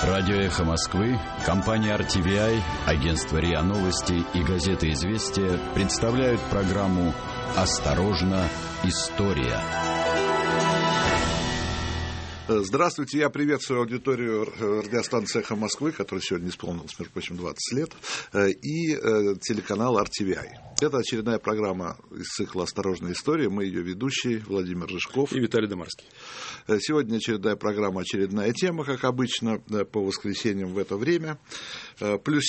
Радио «Эхо Москвы», компания RTVI, агентство РИА Новости и газета «Известия» представляют программу «Осторожно, история». Здравствуйте, я приветствую аудиторию радиостанции «Эхо Москвы», которой сегодня исполнилось, между прочим, 20 лет, и телеканал RTVI. Это очередная программа из цикла «Осторожная история». Мы ее ведущие Владимир Рыжков и Виталий Домарский. Сегодня очередная программа, очередная тема, как обычно, по воскресеньям в это время. Плюс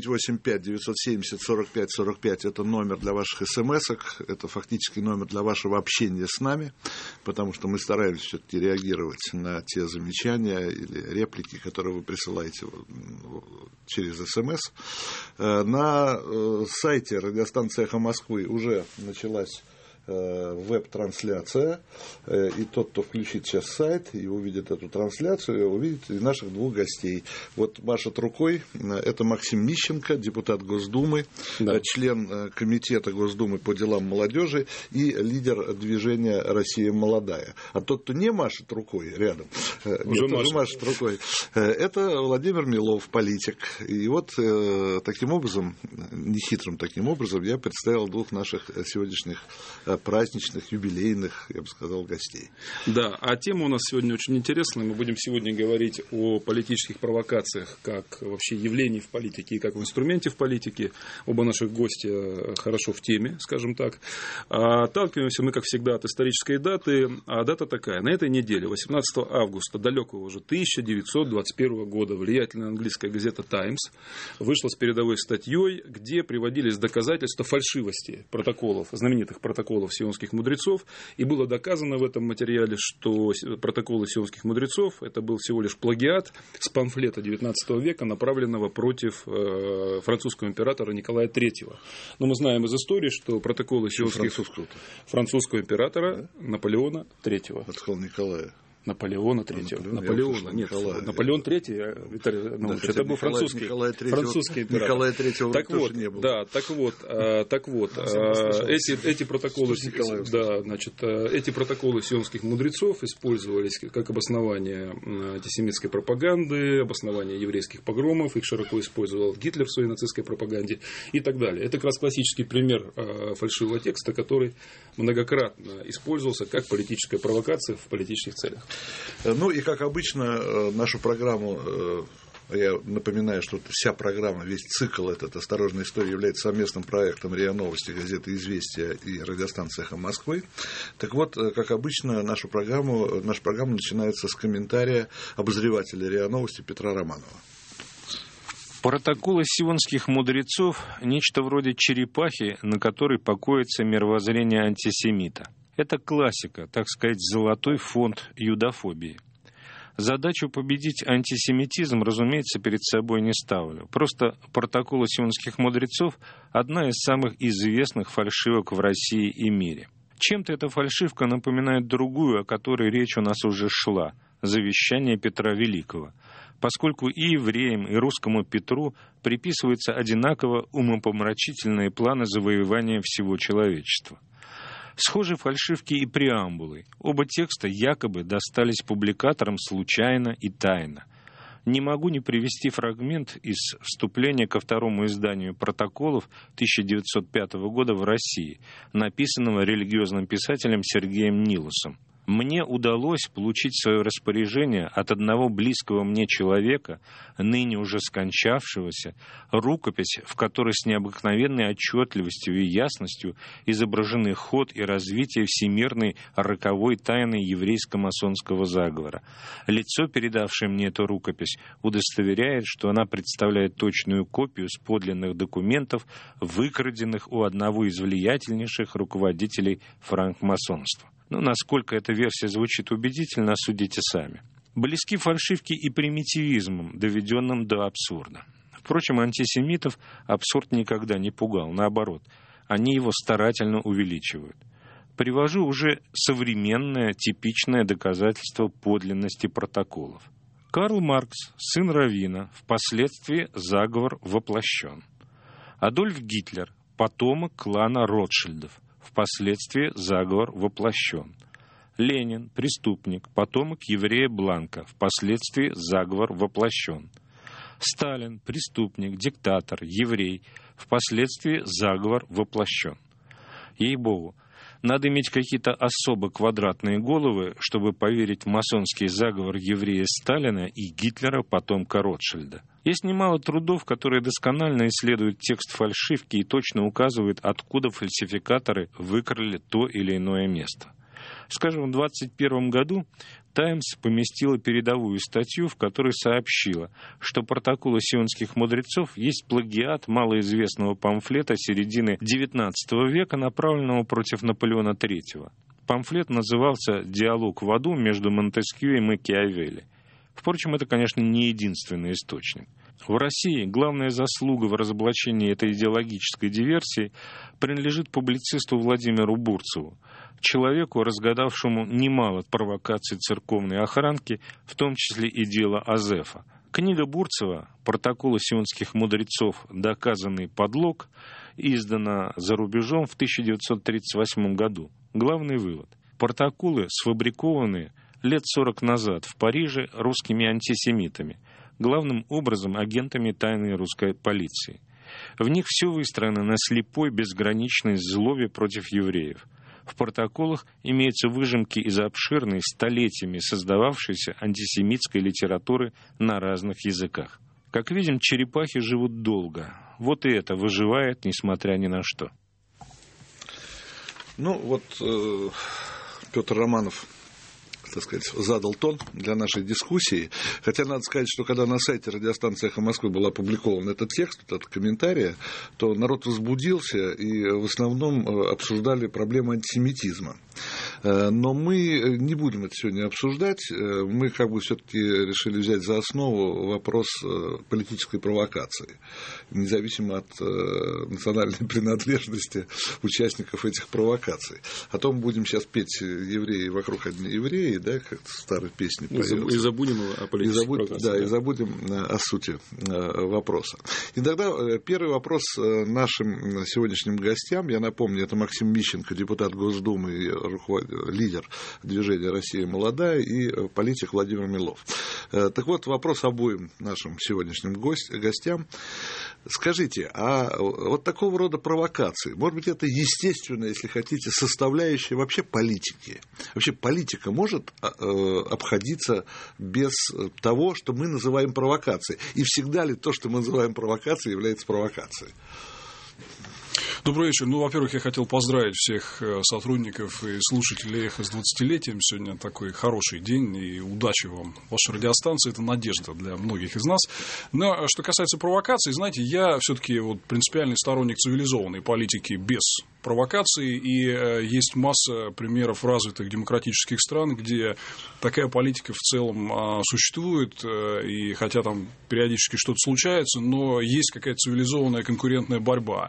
7985-970-45-45 – это номер для ваших смс-ок, это фактически номер для вашего общения с нами, потому что мы стараемся все-таки реагировать на те замечания или реплики, которые вы присылаете через СМС. На сайте радиостанции «Эхо Москвы» уже началась веб-трансляция, и тот, кто включит сейчас сайт и увидит эту трансляцию, увидит и наших двух гостей. Вот машет рукой, это Максим Мищенко, депутат Госдумы, да, член комитета Госдумы по делам молодежи и лидер движения «Россия молодая». А тот, кто не машет рукой рядом, уже машет рукой, это Владимир Милов, политик. И вот таким образом, нехитрым таким образом, я представил двух наших сегодняшних праздничных, юбилейных, я бы сказал, гостей. Да, а тема у нас сегодня очень интересная. Мы будем сегодня говорить о политических провокациях, как вообще явлений в политике и как в инструменте в политике. Оба наших гостя хорошо в теме, скажем так. Отталкиваемся мы, как всегда, от исторической даты. А дата такая. На этой неделе, 18 августа, далекого уже 1921 года, влиятельная английская газета «Таймс» вышла с передовой статьей, где приводились доказательства фальшивости протоколов, знаменитых протоколов сионских мудрецов, и было доказано в этом материале, что протоколы сионских мудрецов это был всего лишь плагиат с памфлета XIX века, направленного против французского императора Николая III. Но мы знаем из истории, что протоколы сионских французского императора Наполеона III. Это сказал Николая. Наполеона III. Наполеона. Нет, Наполеон III, Виталий, это был французский император. Николая III так тоже вот, не было. Да, так вот, эти протоколы, да, значит, эти протоколы сионских мудрецов использовались как обоснование антисемитской пропаганды, обоснование еврейских погромов, их широко использовал Гитлер в своей нацистской пропаганде и так далее. Это как раз классический пример фальшивого текста, который многократно использовался как политическая провокация в политических целях. Ну и, как обычно, нашу программу, я напоминаю, что вся программа, весь цикл этот «Осторожная история» является совместным проектом РИА Новости, газеты «Известия» и радиостанции «Эхо Москвы». Так вот, как обычно, наша программа начинается с комментария обозревателя РИА Новости Петра Романова. Протоколы сионских мудрецов – нечто вроде черепахи, на которой покоится мировоззрение антисемита. Это классика, так сказать, золотой фонд юдофобии. Задачу победить антисемитизм, разумеется, перед собой не ставлю. Просто протоколы сионских мудрецов – одна из самых известных фальшивок в России и мире. Чем-то эта фальшивка напоминает другую, о которой речь у нас уже шла – завещание Петра Великого, поскольку и евреям, и русскому Петру приписываются одинаково умопомрачительные планы завоевания всего человечества. Схожи фальшивки и преамбулы. Оба текста якобы достались публикаторам случайно и тайно. Не могу не привести фрагмент из вступления ко второму изданию протоколов 1905 года в России, написанного религиозным писателем Сергеем Нилусом. Мне удалось получить в свое распоряжение от одного близкого мне человека, ныне уже скончавшегося, рукопись, в которой с необыкновенной отчетливостью и ясностью изображены ход и развитие всемирной роковой тайны еврейско-масонского заговора. Лицо, передавшее мне эту рукопись, удостоверяет, что она представляет точную копию с подлинных документов, выкраденных у одного из влиятельнейших руководителей франкмасонства. Но насколько эта версия звучит убедительно, судите сами. Близки фальшивки и примитивизмом, доведенным до абсурда. Впрочем, антисемитов абсурд никогда не пугал, наоборот, они его старательно увеличивают. Привожу уже современное, типичное доказательство подлинности протоколов. Карл Маркс, сын раввина, впоследствии заговор воплощен. Адольф Гитлер, потомок клана Ротшильдов, впоследствии заговор воплощен. Ленин – преступник, потомок еврея Бланка, впоследствии заговор воплощен. Сталин – преступник, диктатор, еврей, впоследствии заговор воплощен. Ей-богу, надо иметь какие-то особо квадратные головы, чтобы поверить в масонский заговор еврея Сталина и Гитлера, потомка Ротшильда. Есть немало трудов, которые досконально исследуют текст фальшивки и точно указывают, откуда фальсификаторы выкрали то или иное место. Скажем, в 1921 году «Таймс» поместила передовую статью, в которой сообщила, что протоколы сионских мудрецов есть плагиат малоизвестного памфлета середины XIX века, направленного против Наполеона III. Памфлет назывался «Диалог в аду» между Монтескью и Макиавелли. Впрочем, это, конечно, не единственный источник. В России главная заслуга в разоблачении этой идеологической диверсии принадлежит публицисту Владимиру Бурцеву, человеку, разгадавшему немало провокаций церковной охранки, в том числе и дело Азефа. Книга Бурцева «Протоколы сионских мудрецов. Доказанный подлог» издана за рубежом в 1938 году. Главный вывод. Протоколы сфабрикованы лет 40 назад в Париже русскими антисемитами, главным образом агентами тайной русской полиции. В них все выстроено на слепой безграничной злобе против евреев. В протоколах имеются выжимки из обширной, столетиями создававшейся антисемитской литературы на разных языках. Как видим, черепахи живут долго. Вот и это выживает, несмотря ни на что. Ну, вот Петр Романов, так сказать, задал тон для нашей дискуссии. Хотя надо сказать, что когда на сайте радиостанции «Эхо Москвы» был опубликован этот текст, этот комментарий, то народ возбудился и в основном обсуждали проблемы антисемитизма. Но мы не будем это сегодня обсуждать. Мы как бы все-таки решили взять за основу вопрос политической провокации, независимо от национальной принадлежности участников этих провокаций. А то мы будем сейчас петь «Евреи вокруг одни евреи», да, как в старой песне поется. И забудем о политической провокации. Да, и забудем о сути вопроса. И тогда первый вопрос нашим сегодняшним гостям. Я напомню, это Максим Мищенко, депутат Госдумы и лидер движения «Россия молодая», и политик Владимир Милов. Так вот, вопрос обоим нашим сегодняшним гостям. Скажите, а вот такого рода провокации, может быть, это естественно, если хотите, составляющая вообще политики? Вообще политика может обходиться без того, что мы называем провокацией? И всегда ли то, что мы называем провокацией, является провокацией? Добрый вечер. Ну, во-первых, я хотел поздравить всех сотрудников и слушателей «Эхо» с 20-летием. Сегодня такой хороший день, и удачи вам. Ваша радиостанция – это надежда для многих из нас. Но что касается провокаций, знаете, я все-таки вот принципиальный сторонник цивилизованной политики без провокаций, и есть масса примеров развитых демократических стран, где такая политика в целом существует, и хотя там периодически что-то случается, но есть какая-то цивилизованная конкурентная борьба.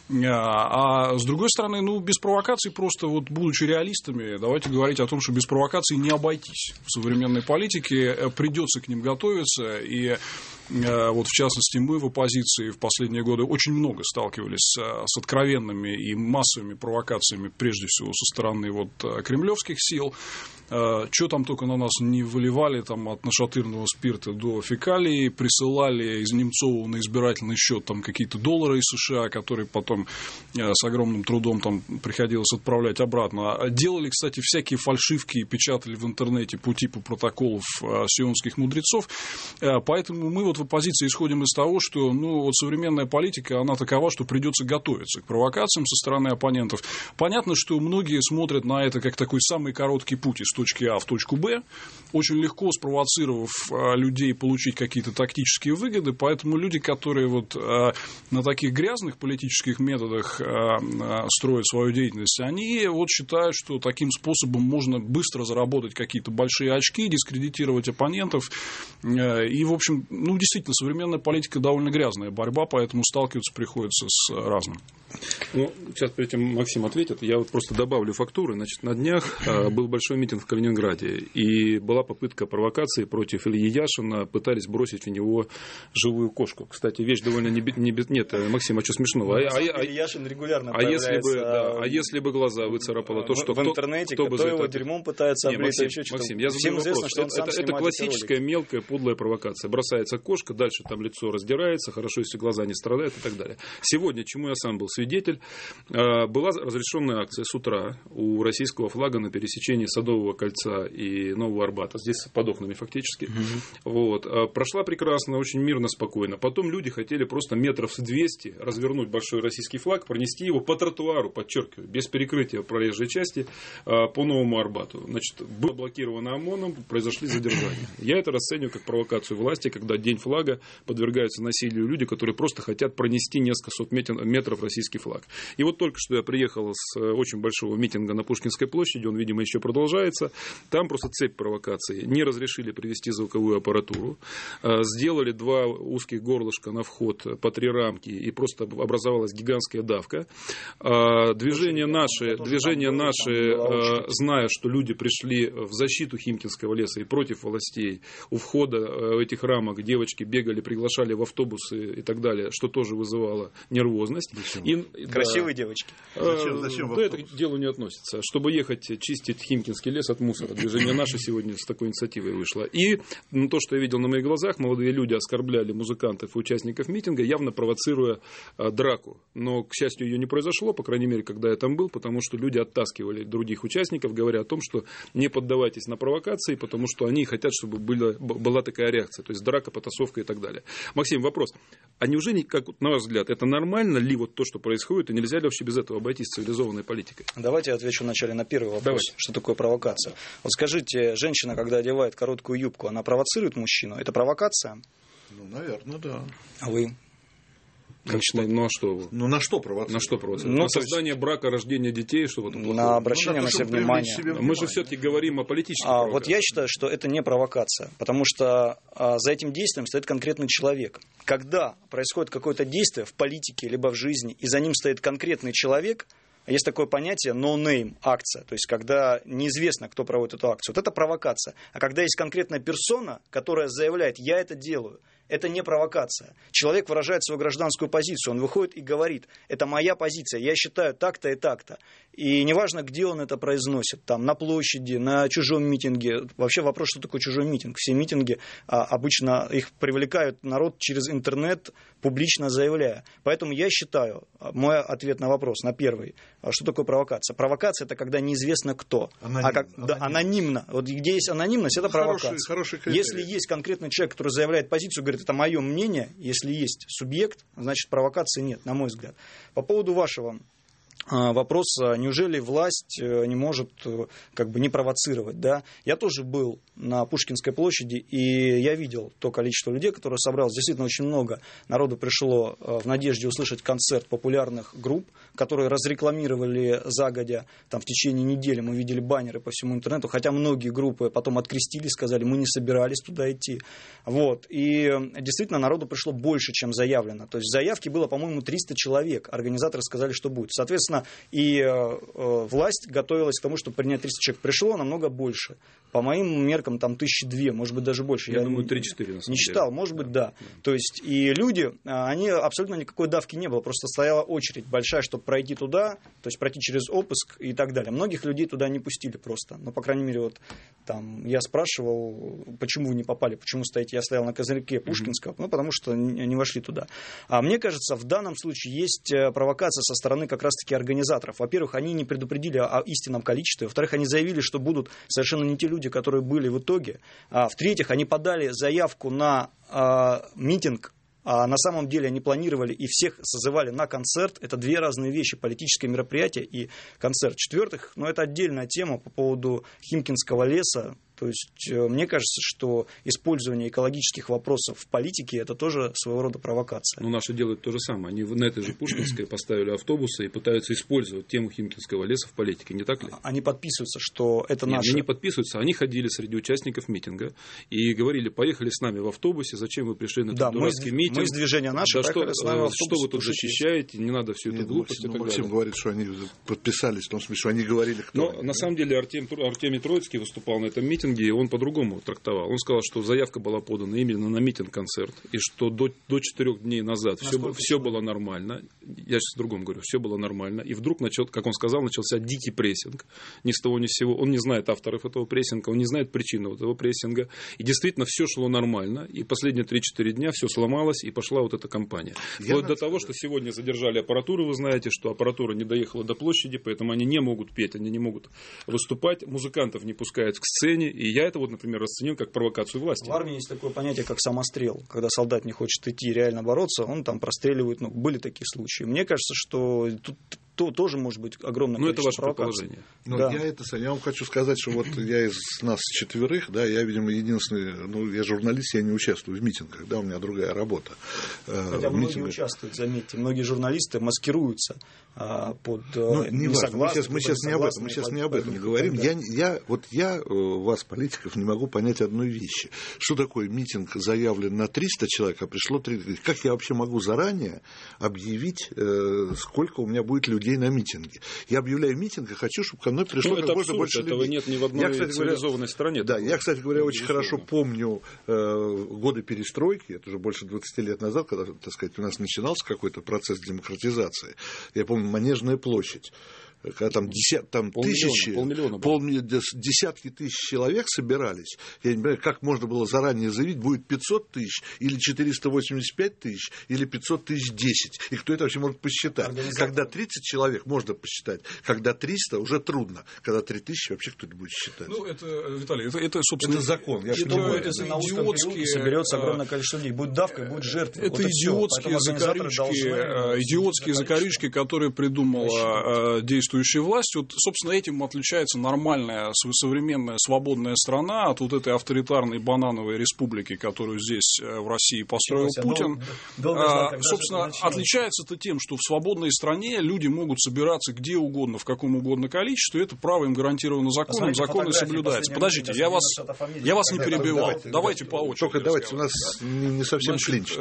А с другой стороны, ну, без провокаций просто, вот, будучи реалистами, давайте говорить о том, что без провокаций не обойтись. В современной политике придется к ним готовиться, и вот, в частности, мы в оппозиции в последние годы очень много сталкивались с откровенными и массовыми провокациями, прежде всего, со стороны вот кремлевских сил. Что там только на нас не выливали, там, от нашатырного спирта до фекалий, присылали из Немцова на избирательный счет там какие-то доллары из США, которые потом с огромным трудом там приходилось отправлять обратно. Делали, кстати, всякие фальшивки и печатали в интернете по типу протоколов сионских мудрецов. Поэтому мы вот в оппозиции исходим из того, что, ну, вот современная политика, она такова, что придется готовиться к провокациям со стороны оппонентов. Понятно, что многие смотрят на это как такой самый короткий путь из точки А в точку Б, очень легко спровоцировав людей получить какие-то тактические выгоды, поэтому люди, которые вот на таких грязных политических методах строят свою деятельность, они вот считают, что таким способом можно быстро заработать какие-то большие очки, дискредитировать оппонентов, и, в общем, ну, действительно, современная политика довольно грязная борьба, поэтому сталкиваться приходится с разным. Ну, сейчас перед этим Максим ответит, я вот просто добавлю фактуры. Значит, на днях был большой митинг в Калининграде. И была попытка провокации против Ильи Яшина, пытались бросить в него живую кошку. Кстати, вещь довольно Нет, Максим, а что смешного? Илья Яшин регулярно появляется. Если бы глаза выцарапало, то что? В интернете, кто его дерьмом пытается облить, еще что-то. Максим, я задаю вопрос. Это классическая мелкая подлая провокация. Бросается кошка, дальше там лицо раздирается, хорошо, если глаза не страдают и так далее. Сегодня, чему я сам был свидетель, была разрешенная акция с утра у российского флага на пересечении Садового кольца и Нового Арбата. Здесь под окнами фактически. Вот. Прошла прекрасно, очень мирно, спокойно. Потом люди хотели просто метров с 200 развернуть большой российский флаг, пронести его по тротуару, подчеркиваю, без перекрытия проезжей части по Новому Арбату. Значит, было блокировано ОМОНом, произошли задержания. Я это расцениваю как провокацию власти, когда День флага подвергаются насилию люди, которые просто хотят пронести несколько сот метров российский флаг. И вот только что я приехал с очень большого митинга на Пушкинской площади, он, видимо, еще продолжается. Там просто цепь провокаций. Не разрешили привезти звуковую аппаратуру, сделали 2 узких горлышка на вход по 3 рамки, и просто образовалась гигантская давка. Движение наши, зная, что люди пришли в защиту Химкинского леса и против властей, у входа этих рамок девочки бегали, приглашали в автобусы и так далее, что тоже вызывало нервозность. Красивые девочки. Зачем это к делу не относится. Чтобы ехать чистить Химкинский лес от мусора. Движение наше сегодня с такой инициативой вышло. И то, что я видел на моих глазах, молодые люди оскорбляли музыкантов и участников митинга, явно провоцируя драку. Но, к счастью, ее не произошло, по крайней мере, когда я там был, потому что люди оттаскивали других участников, говоря о том, что не поддавайтесь на провокации, потому что они хотят, чтобы была такая реакция. То есть драка, потасовка и так далее. Максим, вопрос. А неужели, как на ваш взгляд, это нормально ли вот то, что происходит, и нельзя ли вообще без этого обойтись цивилизованной политикой? Давайте я отвечу вначале на первый вопрос. Давайте. Что такое провокация? Вот скажите, женщина, когда одевает короткую юбку, она провоцирует мужчину? Это провокация? Ну, наверное, да. А вы? Ну, а что? Ну, на что провоцирует? На что провоцирует? На создание брака, рождение детей, что в этом плохого? На обращение на себя внимания. Мы же все-таки говорим о политической провокации. Вот я считаю, что это не провокация, потому что за этим действием стоит конкретный человек. Когда происходит какое-то действие в политике либо в жизни, и за ним стоит конкретный человек, есть такое понятие no-name акция, то есть когда неизвестно, кто проводит эту акцию. Вот это провокация. А когда есть конкретная персона, которая заявляет «я это делаю», это не провокация. Человек выражает свою гражданскую позицию, он выходит и говорит, это моя позиция, я считаю так-то и так-то. И неважно, где он это произносит, там, на площади, на чужом митинге. Вообще вопрос, что такое чужой митинг. Все митинги обычно их привлекают народ через интернет, публично заявляя. Поэтому я считаю, мой ответ на вопрос, на первый, что такое провокация? Провокация – это когда неизвестно кто. Анонимно. Вот где есть анонимность, это провокация. Хороший если есть конкретный человек, который заявляет позицию, говорит, это мое мнение, если есть субъект, значит провокации нет, на мой взгляд. По поводу вашего вопроса, неужели власть не может не провоцировать, да? Я тоже был на Пушкинской площади, и я видел то количество людей, которое собралось. Действительно, очень много народу пришло в надежде услышать концерт популярных групп, которые разрекламировали загодя, там в течение недели мы видели баннеры по всему интернету, хотя многие группы потом открестили, сказали, мы не собирались туда идти. Вот. И действительно, народу пришло больше, чем заявлено. То есть в заявке было, по-моему, 300 человек. Организаторы сказали, что будет. Соответственно, и власть готовилась к тому, чтобы принять 300 человек. Пришло намного больше. По моим меркам, там 1200, может быть, даже больше. Я думаю, 3-4. Не считал, может быть, да. То есть, и люди, они абсолютно никакой давки не было. Просто стояла очередь большая, чтобы пройти туда, то есть пройти через обыск и так далее. Многих людей туда не пустили просто. Но, по крайней мере, вот там я спрашивал, почему вы не попали, почему стоите. Я стоял на козырьке Пушкинского, потому что не вошли туда. А мне кажется, в данном случае есть провокация со стороны как раз-таки организаторов. Во-первых, они не предупредили о истинном количестве. Во-вторых, они заявили, что будут совершенно не те люди, которые были в итоге. В-третьих, они подали заявку на митинг, а на самом деле они планировали и всех созывали на концерт. Это две разные вещи, политическое мероприятие и концерт. В-четвертых, это отдельная тема по поводу Химкинского леса. То есть, мне кажется, что использование экологических вопросов в политике – это тоже своего рода провокация. Но наши делают то же самое. Они на этой же Пушкинской поставили автобусы и пытаются использовать тему Химкинского леса в политике, не так ли? Они подписываются, что это наше... Они не подписываются, они ходили среди участников митинга и говорили: поехали с нами в автобусе, зачем вы пришли на этот дурацкий митинг? Мы из движения «Наши» поехали с нами в автобусе. Что вы тут защищаете, не надо всю эту глупость и так далее. Максим говорит, что они подписались, в том смысле, что они говорили, кто. Но на самом деле Артемий Троицкий выступал на этом митинге, и он по-другому трактовал. Он сказал, что заявка была подана именно на митинг-концерт, и что до 4 дней назад все было нормально. Я сейчас о другом говорю, все было нормально. И вдруг, как он сказал, начался дикий прессинг. Ни с того ни с сего. Он не знает авторов этого прессинга, он не знает причину этого прессинга. И действительно все шло нормально. И последние 3-4 дня все сломалось, и пошла вот эта кампания. Вплоть до того, что сегодня задержали аппаратуру. Вы знаете, что аппаратура не доехала до площади, поэтому они не могут петь, они не могут выступать. Музыкантов не пускают к сцене. И я это, например, расценил как провокацию власти. В армии есть такое понятие, как самострел. Когда солдат не хочет идти и реально бороться, он там простреливает. Были такие случаи. Мне кажется, что тут тоже может быть огромное количество провокаций. Это ваше предположение. Я вам хочу сказать, что вот я из нас 4, я, видимо, единственный, я журналист, я не участвую в митингах, у меня другая работа. Хотя многие участвуют, заметьте, многие журналисты маскируются под несогласных. Мы сейчас не об этом говорим. Я вас, политиков, не могу понять одной вещи. Что такое митинг заявлен на 300 человек, а пришло 300? Как я вообще могу заранее объявить, сколько у меня будет людей на митинге? Я объявляю митинг и хочу, чтобы ко мной пришло как можно больше людей. Этого нет ни в одной цивилизованной стране. Да, я, кстати говоря, очень хорошо помню годы перестройки, это уже больше 20 лет назад, когда, так сказать, у нас начинался какой-то процесс демократизации. Я помню Манежная площадь. Когда там десятки тысяч человек собирались, я не понимаю, как можно было заранее заявить, будет 500 тысяч, или 485 тысяч, или 500 тысяч 10. И кто это вообще может посчитать? Когда 30 человек можно посчитать, когда 300 уже трудно, когда 3000 вообще кто-то будет считать. Виталий, это собственно... Это закон. Это идиотские... Соберется огромное количество людей. Будет давка, будет жертва. Это идиотские закорючки, которые придумала действующая власть. Собственно, этим отличается нормальная, современная, свободная страна от вот этой авторитарной банановой республики, которую здесь в России построил Путин. Собственно, отличается-то тем, что в свободной стране люди могут собираться где угодно, в каком угодно количестве, это право им гарантировано законом, законы соблюдаются. Подождите, я вас не перебивал. Давайте по очереди. Только давайте, у нас не совсем клинч.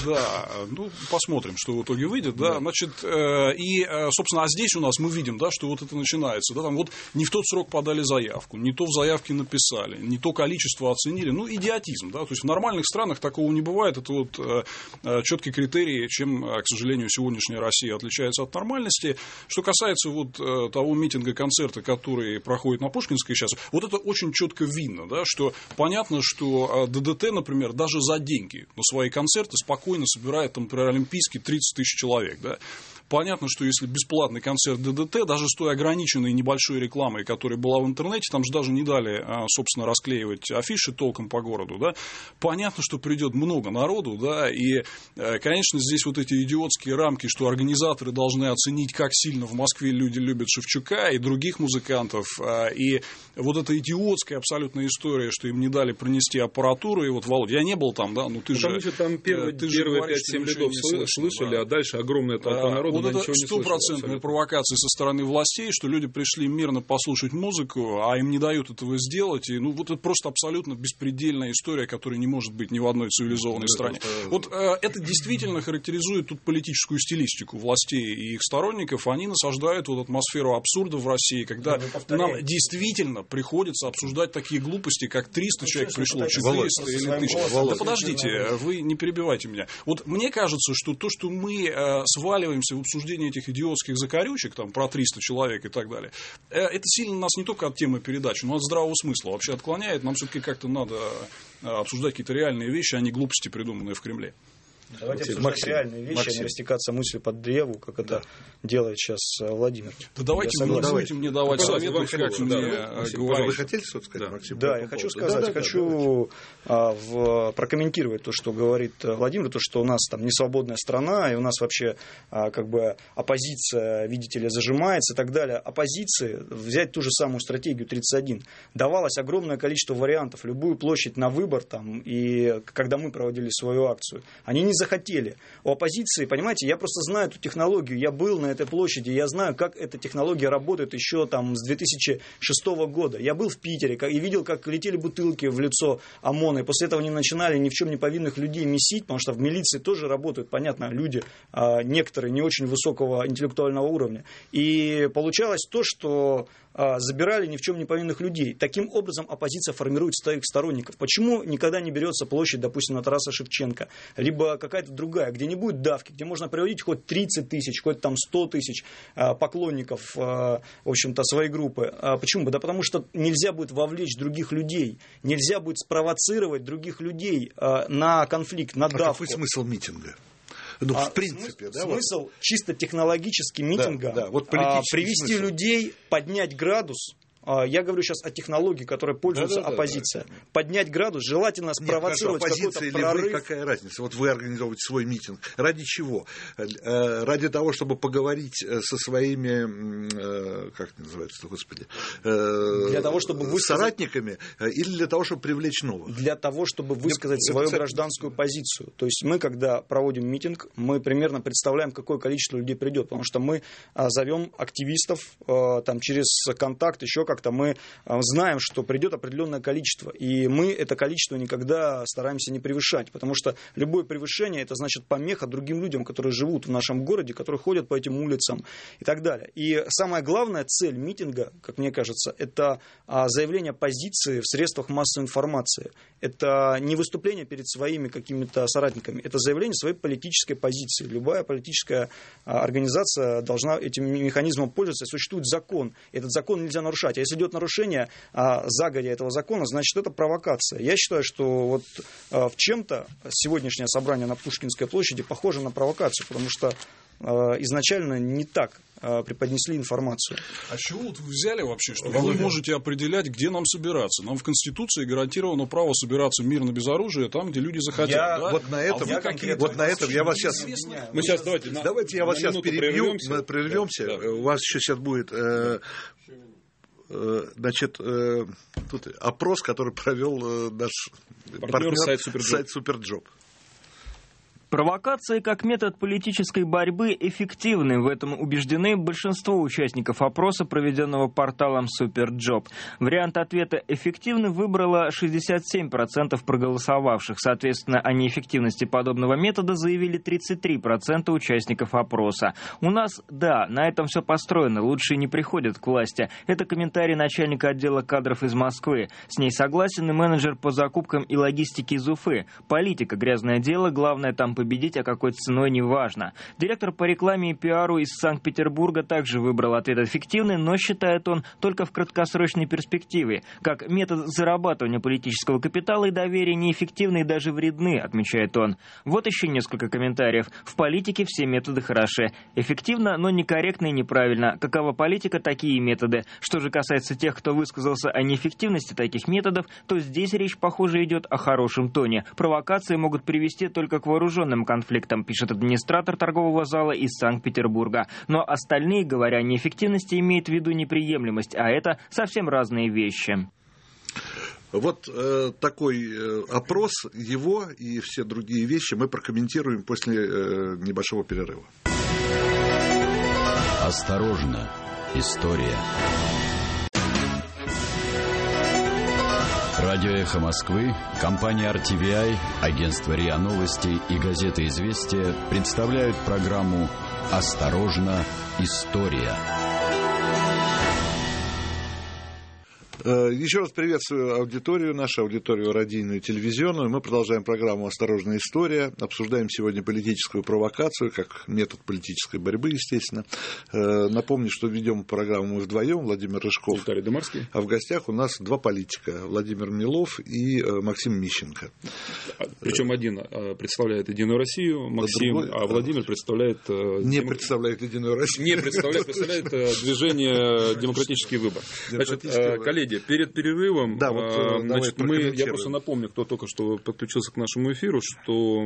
Посмотрим, что в итоге выйдет. Значит, собственно, здесь у нас мы видим, что вот это начинается. Там вот не в тот срок подали заявку, не то в заявке написали, не то количество оценили. Идиотизм. То есть в нормальных странах такого не бывает. Это четкий критерий, чем, к сожалению, сегодняшняя Россия отличается от нормальности. Что касается того митинга, концерта, который проходит на Пушкинской сейчас, это очень четко видно, что понятно, что ДДТ, например, даже за деньги на свои концерты спокойно собирает, например, олимпийский 30 тысяч человек. Понятно, что если бесплатный концерт ДДТ, даже с той ограниченной небольшой рекламой, которая была в интернете, там же даже не дали, собственно, расклеивать афиши толком по городу, понятно, что придет много народу, и, конечно, здесь эти идиотские рамки, что организаторы должны оценить, как сильно в Москве люди любят Шевчука и других музыкантов, и эта идиотская абсолютная история, что им не дали принести аппаратуру, и Володя, я не был там, ты же... Потому что там первые 5-7 рядов слышали, а дальше огромная толпа народу. Это стопроцентная провокация со стороны властей, что люди пришли мирно послушать музыку, а им не дают этого сделать. И, это просто абсолютно беспредельная история, которая не может быть ни в одной цивилизованной стране. Это действительно характеризует тут политическую стилистику властей и их сторонников. Они насаждают атмосферу абсурда в России, когда нам действительно приходится обсуждать такие глупости, как 300 человек пришло, 400 или 1000. Подождите, вы не перебивайте меня. Мне кажется, что то, что мы сваливаемся в обсуждение этих идиотских закорючек, про 300 человек и так далее, это сильно нас не только от темы передачи, но от здравого смысла вообще отклоняет. Нам все-таки как-то надо обсуждать какие-то реальные вещи, а не глупости, придуманные в Кремле. Давайте обсуждать реальные вещи, а не растекаться мыслью под древу, как это делает сейчас Владимир. Да давайте не будете мне давать советы, как мне говорить. Вы хотели что-то сказать, Максим? Да, я хочу сказать, хочу прокомментировать то, что говорит Владимир, то, что у нас там не свободная страна, и у нас вообще как бы оппозиция, видите ли, зажимается и так далее. Оппозиции, взять ту же самую стратегию 31, давалось огромное количество вариантов, любую площадь на выбор, там, и когда мы проводили свою акцию, они не захотели. У оппозиции, понимаете, я просто знаю эту технологию, я был на этой площади, я знаю, как эта технология работает еще там с 2006 года. Я был в Питере и видел, как летели бутылки в лицо ОМОНа, и после этого они начинали ни в чем не повинных людей месить, потому что в милиции тоже работают, понятно, люди, некоторые не очень высокого интеллектуального уровня. И получалось то, что забирали ни в чем не повинных людей. Таким образом оппозиция формирует своих сторонников. Почему никогда не берется площадь, допустим, на Тараса Шевченко, либо какая-то другая, где не будет давки, где можно приводить хоть 30 тысяч, хоть там 100 тысяч поклонников, в общем-то, своей группы. Почему? Да потому что нельзя будет вовлечь других людей, нельзя будет спровоцировать других людей на конфликт, на давку. Какой смысл митинга? Ну, в принципе, смысл чисто технологический митинга привести людей, поднять градус. Я говорю сейчас о технологии, которой пользуется оппозиция. Поднять градус, желательно спровоцировать какой-то прорыв. Какая разница? Вот вы организовываете свой митинг. Ради чего? Ради того, чтобы поговорить со своими, как это называется, господи, для того, чтобы соратниками, или для того, чтобы привлечь новых? Для того, чтобы высказать свою гражданскую позицию. То есть мы, когда проводим митинг, мы примерно представляем, какое количество людей придет, потому что мы зовем активистов там, через контакт, еще как-то мы знаем, что придет определенное количество, и мы это количество никогда стараемся не превышать, потому что любое превышение — это значит помеха другим людям, которые живут в нашем городе, которые ходят по этим улицам и так далее. И самая главная цель митинга, как мне кажется, это заявление позиции в средствах массовой информации. Это не выступление перед своими какими-то соратниками, это заявление своей политической позиции. Любая политическая организация должна этим механизмом пользоваться. Существует закон, этот закон нельзя нарушать. А если идет нарушение загодя этого закона, значит, это провокация. Я считаю, что вот в чем-то сегодняшнее собрание на Пушкинской площади похоже на провокацию, потому что изначально не так преподнесли информацию. А чего вот вы взяли вообще, что вы можете определять, где нам собираться? Нам в Конституции гарантировано право собираться мирно без оружия там, где люди захотят. Да? Вот на этом я вас сейчас... Мы сейчас давайте я вас сейчас перебью, прервемся. Да. У вас еще сейчас будет... Значит, тут опрос, который провел наш партнер сайт Суперджоп. Провокации как метод политической борьбы эффективны. В этом убеждены большинство участников опроса, проведенного порталом Суперджоп. Вариант ответа «эффективны» выбрало 67% проголосовавших. Соответственно, о неэффективности подобного метода заявили 33% участников опроса. У нас, да, на этом все построено. Лучшие не приходят к власти. Это комментарий начальника отдела кадров из Москвы. С ней согласен и менеджер по закупкам и логистике из Уфы. Политика — грязное дело, главное там победить, а какой ценой не важно. Директор по рекламе и пиару из Санкт-Петербурга также выбрал ответ эффективный, но, считает он, только в краткосрочной перспективе. Как метод зарабатывания политического капитала и доверия неэффективны и даже вредны, отмечает он. Вот еще несколько комментариев. В политике все методы хороши. Эффективно, но некорректно и неправильно. Какова политика, такие методы. Что же касается тех, кто высказался о неэффективности таких методов, то здесь речь, похоже, идет о хорошем тоне. Провокации могут привести только к вооруженным конфликтам, пишет администратор торгового зала из Санкт-Петербурга. Но остальные, говоря о неэффективности, имеют в виду неприемлемость, а это совсем разные вещи. Вот такой опрос, его и все другие вещи мы прокомментируем после небольшого перерыва. Осторожно, история. Радио «Эхо Москвы», компания RTVI, агентство РИА Новости и газета «Известия» представляют программу «Осторожно, история». Еще раз приветствую аудиторию, нашу аудиторию радийную и телевизионную. Мы продолжаем программу «Осторожная история». Обсуждаем сегодня политическую провокацию, как метод политической борьбы, естественно. Напомню, что ведем программу мы вдвоем, Владимир Рыжков, Виталий Домарский. А в гостях у нас два политика, Владимир Милов и Максим Мищенко. Причем один представляет Единую Россию, Максим, а Владимир представляет... Не представляет Единую Россию. Не представляет движение «Демократический выбор». Значит, коллеги, перед перерывом я просто напомню, кто только что подключился к нашему эфиру, что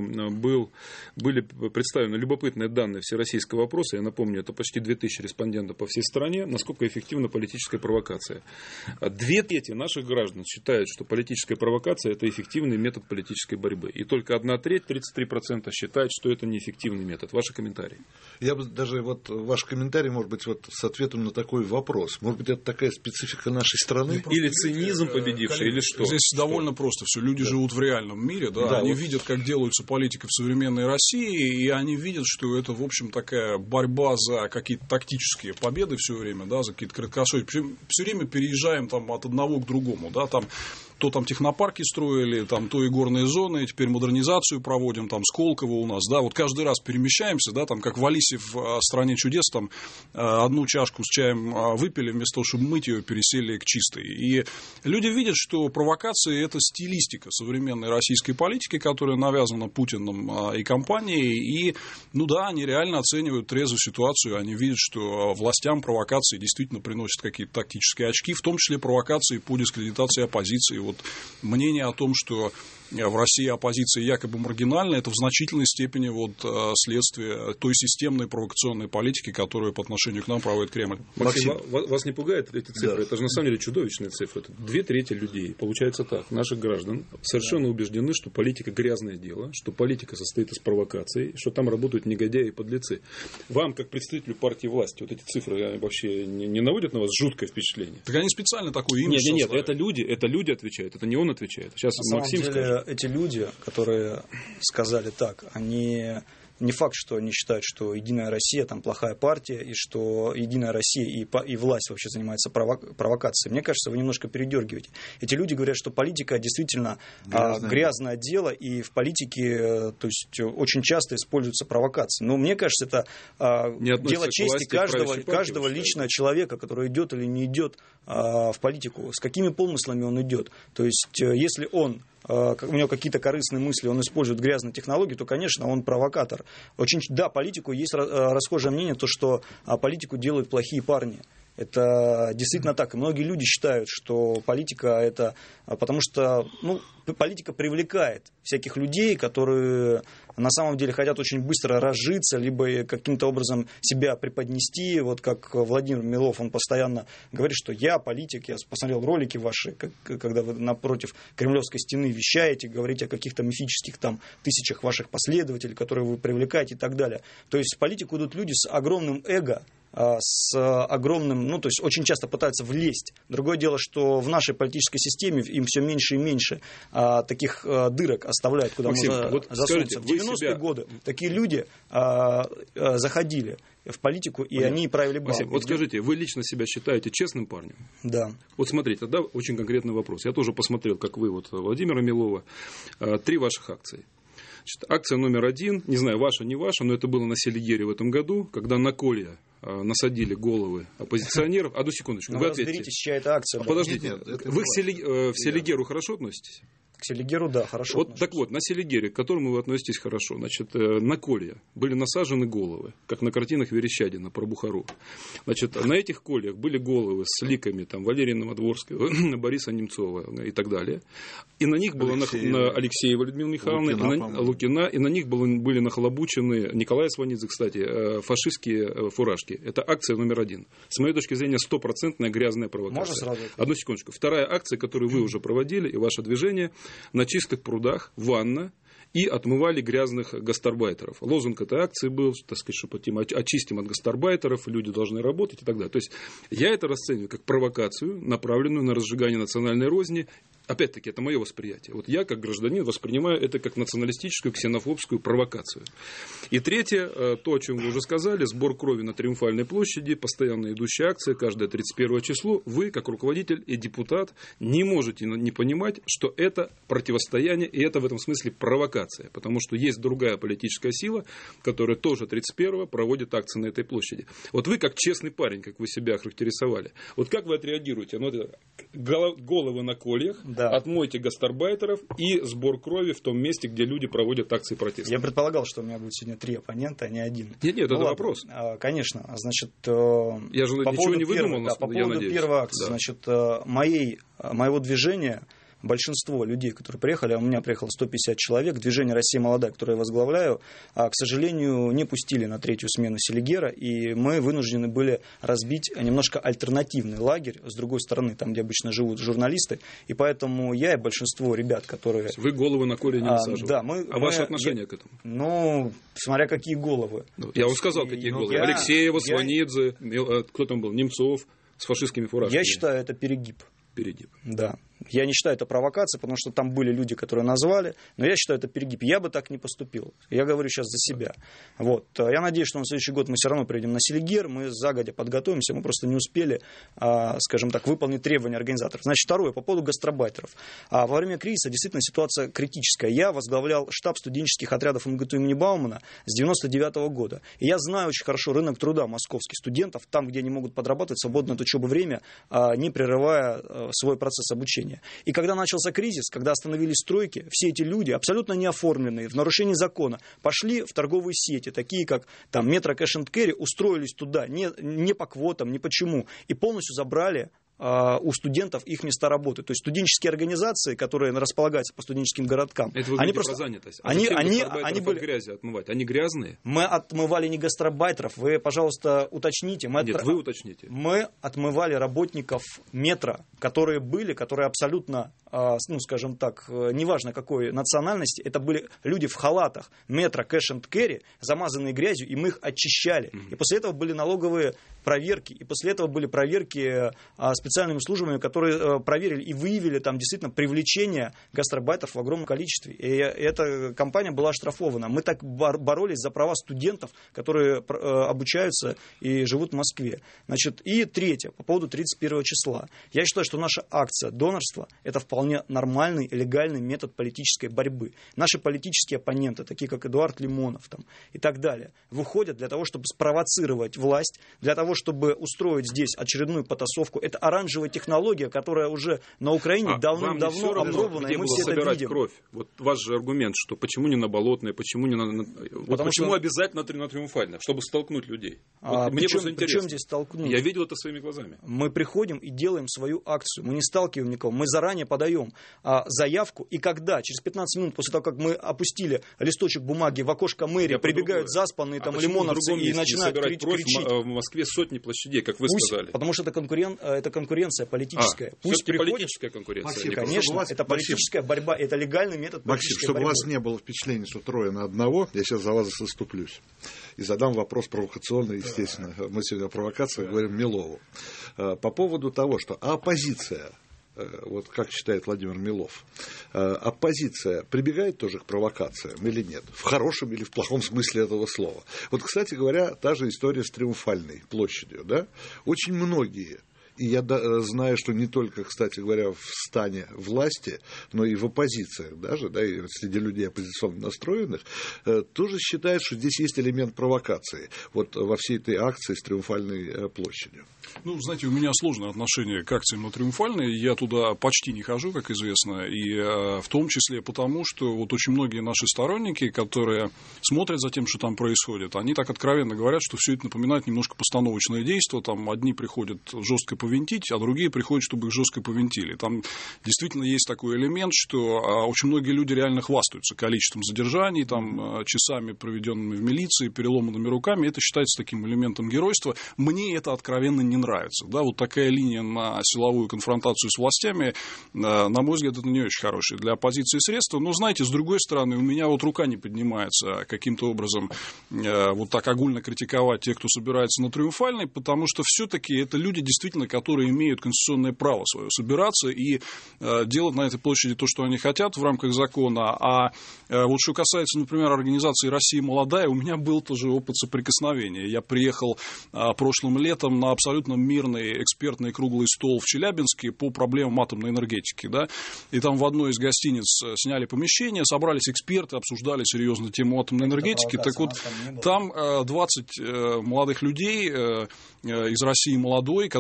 были представлены любопытные данные всероссийского опроса. Я напомню, это почти 2000 респондентов по всей стране. Насколько эффективна политическая провокация? 2/3 наших граждан считают, что политическая провокация – это эффективный метод политической борьбы. И только 1/3, 33% считают, что это неэффективный метод. Ваши комментарии? Я бы даже ваш комментарий, может быть, с ответом на такой вопрос. Может быть, это такая специфика нашей страны? Или цинизм победивший, или что? Здесь довольно просто все. Люди живут в реальном мире, они видят, как делаются политика в современной России, и они видят, что это, в общем, такая борьба за какие-то тактические победы все время, за какие-то краткосрочные. Все время переезжаем от одного к другому, то там технопарки строили, то и горные зоны, теперь модернизацию проводим, Сколково у нас, вот каждый раз перемещаемся, как в Алисе в «Стране чудес», одну чашку с чаем выпили, вместо того, чтобы мыть ее, пересели к чистой. И люди видят, что провокации – это стилистика современной российской политики, которая навязана Путиным и компанией, и, они реально оценивают трезвую ситуацию, они видят, что властям провокации действительно приносят какие-то тактические очки, в том числе провокации по дискредитации оппозиции. Мнение о том, что в России оппозиция якобы маргинальная, это в значительной степени следствие той системной провокационной политики, которую по отношению к нам проводит Кремль. Максим, вас не пугают эти цифры? Да. Это же на самом деле чудовищные цифры. Это 2/3 людей, получается так, наших граждан, совершенно убеждены, что политика грязное дело, что политика состоит из провокаций, что там работают негодяи и подлецы. Вам, как представителю партии власти, эти цифры вообще не наводят на вас жуткое впечатление? Так они специально такой имидж. Нет, это люди отвечают, это не он отвечает. Сейчас Максим скажет. Эти люди, которые сказали так, они не факт, что они считают, что Единая Россия плохая партия, и что Единая Россия и власть вообще занимается провокацией. Мне кажется, вы немножко передергиваете. Эти люди говорят, что политика действительно грязное дело, и в политике очень часто используются провокации. Но мне кажется, это дело чести каждого личного человека, который идет или не идет в политику, с какими помыслами он идет. То есть, если у него какие-то корыстные мысли, он использует грязные технологии, то, конечно, он провокатор. Политику есть расхожее мнение, что политику делают плохие парни. Это действительно так. И многие люди считают, что политика это... Потому что политика привлекает всяких людей, которые на самом деле хотят очень быстро разжиться, либо каким-то образом себя преподнести. Как Владимир Милов, он постоянно говорит, что я политик, я посмотрел ролики ваши, когда вы напротив Кремлевской стены вещаете, говорите о каких-то мифических тысячах ваших последователей, которые вы привлекаете и так далее. То есть в политику идут люди с огромным эго, с огромным, то есть очень часто пытаются влезть. Другое дело, что в нашей политической системе им все меньше и меньше таких дырок оставляют, куда Максим, можно засунуться. В 90-е годы такие люди заходили в политику, и они правили банк. Максим, скажите, вы лично себя считаете честным парнем? Да. Смотрите, тогда очень конкретный вопрос. Я тоже посмотрел, как вы, Владимира Милова, 3 ваших акции. Акция номер 1, не знаю, ваша, не ваша, но это было на Селигере в этом году, когда на колья насадили головы оппозиционеров. Одну секундочку, вы ответите. Разберитесь, чья это акция. Подождите, вы к Селигеру хорошо относитесь? К Селигеру, да, хорошо. На Селигере, к которому вы относитесь хорошо, на колья были насажены головы, как на картинах Верещагина про Бухару. На этих кольях были головы с ликами Валерия Новодворского, Бориса Немцова и так далее. И на них было Алексеева Людмила Михайловна, Лукина, и на них были нахлобучены, Николай Сванидзе, кстати, фашистские фуражки. Это акция номер 1. С моей точки зрения, 100% грязная провокация. Можно сразу? Одну секундочку. Вторая акция, которую вы уже проводили, и ваше движение, на чистых прудах, ванна, и отмывали грязных гастарбайтеров. Лозунг этой акции был, чтобы очистим от гастарбайтеров, люди должны работать и так далее. То есть я это расцениваю как провокацию, направленную на разжигание национальной розни. Опять-таки, это мое восприятие. Я, как гражданин, воспринимаю это как националистическую, ксенофобскую провокацию. И третье, то, о чем вы уже сказали, сбор крови на Триумфальной площади, постоянно идущая акция, каждое 31 число. Вы, как руководитель и депутат, не можете не понимать, что это противостояние, и это в этом смысле провокация. Потому что есть другая политическая сила, которая тоже 31-го проводит акции на этой площади. Вы, как честный парень, как вы себя охарактеризовали, как вы отреагируете? Головы на кольях. отмойте гастарбайтеров и сбор крови в том месте, где люди проводят акции протеста. Я предполагал, что у меня будет сегодня 3 оппонента, а не один. Нет, это вопрос. Конечно. Значит, я же ничего не выдумал, по поводу первой акции, значит, моего движения, большинство людей, которые приехали, а у меня приехало 150 человек, движение «Россия молодая», которое я возглавляю, к сожалению, не пустили на 3-ю смену Селигера, и мы вынуждены были разбить немножко альтернативный лагерь с другой стороны, там, где обычно живут журналисты, и поэтому я и большинство ребят, которые... Вы головы на коле не насаживали. Да, ваше отношение к этому? Ну, смотря какие головы. Я вам сказал, какие головы. Алексеева, Сванидзе, кто там был, Немцов с фашистскими фуражками. Я считаю, это перегиб. Да. Я не считаю это провокацией, потому что там были люди, которые назвали, но я считаю это перегиб. Я бы так не поступил. Я говорю сейчас за себя. Вот. Я надеюсь, что на следующий год мы все равно приедем на Селигер, мы загодя подготовимся, мы просто не успели, скажем так, выполнить требования организаторов. Значит, второе, по поводу гастарбайтеров. Во время кризиса действительно ситуация критическая. Я возглавлял штаб студенческих отрядов МГТУ имени Баумана с 1999 года. И я знаю очень хорошо рынок труда московских студентов, там, где они могут подрабатывать в свободное от учебы время, не прерывая свой процесс обучения. И когда начался кризис, когда остановились стройки, все эти люди, абсолютно неоформленные, в нарушении закона, пошли в торговые сети, такие как там Metro Cash and Carry, устроились туда, не по квотам, не почему, и полностью забрали у студентов их места работы. То есть студенческие организации, которые располагаются по студенческим городкам, это вы они просто про занятость. Они были грязи отмывать. Они грязные? Мы отмывали не гастарбайтеров. Вы, пожалуйста, уточните. Вы уточните. Мы отмывали работников метро, которые абсолютно, ну, скажем так, неважно какой национальности, это были люди в халатах метро, кэш энд керри, замазанные грязью, и мы их очищали. И после этого были налоговые проверки, и после этого были проверки специальными службами, которые проверили и выявили там действительно привлечение гастарбайтеров в огромном количестве. И эта компания была оштрафована. Мы так боролись за права студентов, которые обучаются и живут в Москве. Значит, и третье, по поводу 31 числа. Я считаю, что наша акция донорства – это вполне нормальный, легальный метод политической борьбы. Наши политические оппоненты, такие как Эдуард Лимонов там, и так далее, выходят для того, чтобы спровоцировать власть, для того, чтобы устроить здесь очередную потасовку. Это оранжевая технология, которая уже на Украине давным-давно опробована, и мы все это видим. Кровь? Вот ваш же аргумент, что почему не на Болотное, почему не на... почему обязательно на Триумфальное, чтобы столкнуть людей? Мне просто интересно. Причем здесь столкнуть? Я видел это своими глазами. Мы приходим и делаем свою акцию. Мы не сталкиваем никого. Мы заранее подаем заявку, и когда через 15 минут после того, как мы опустили листочек бумаги в окошко мэрии, прибегают заспанные там лимоновцы и начинают кричить. В Москве сотни площадей, как вы сказали. Потому что это конкуренция политическая. Пусть приходит... политическая конкуренция. Максим, конечно, это политическая борьба, это легальный метод политической борьбы. Чтобы у вас не было впечатления, что 3 на 1, я сейчас за вас заступлюсь. И задам вопрос провокационный, естественно. Мы сегодня о провокациях говорим Милову. По поводу того, что оппозиция, вот как считает Владимир Милов, оппозиция прибегает тоже к провокациям или нет? В хорошем или в плохом смысле этого слова. Вот, кстати говоря, та же история с Триумфальной площадью. Да? Очень многие, и я знаю, что не только, кстати говоря, в стане власти, но и в оппозициях даже, да, и среди людей оппозиционно настроенных, тоже считают, что здесь есть элемент провокации вот во всей этой акции с Триумфальной площадью. Ну, знаете, у меня сложное отношение к акциям на Триумфальной. Я туда почти не хожу, как известно, и в том числе потому, что вот очень многие наши сторонники, которые смотрят за тем, что там происходит, они так откровенно говорят, что все это напоминает немножко постановочное действие. Там одни приходят жестко повинтить, а другие приходят, чтобы их жестко повинтили. Там действительно есть такой элемент, что очень многие люди реально хвастаются количеством задержаний, там, часами, проведенными в милиции, переломанными руками. Это считается таким элементом геройства. Мне это откровенно не нравится. Да, вот такая линия на силовую конфронтацию с властями, на мой взгляд, это не очень хорошее для оппозиции средства. Но, знаете, с другой стороны, у меня вот рука не поднимается каким-то образом вот так огульно критиковать тех, кто собирается на Триумфальной, потому что все-таки это люди, действительно, которые имеют конституционное право свое собираться и делать на этой площади то, что они хотят в рамках закона. А вот что касается, например, организации «Россия молодая», у меня был тоже опыт соприкосновения. Я приехал прошлым летом на абсолютно мирный экспертный круглый стол в Челябинске по проблемам атомной энергетики. Да? И там в одной из гостиниц сняли помещение, собрались эксперты, обсуждали серьезно тему атомной энергетики. Так вот, там 20 молодых людей из России молодой, которые с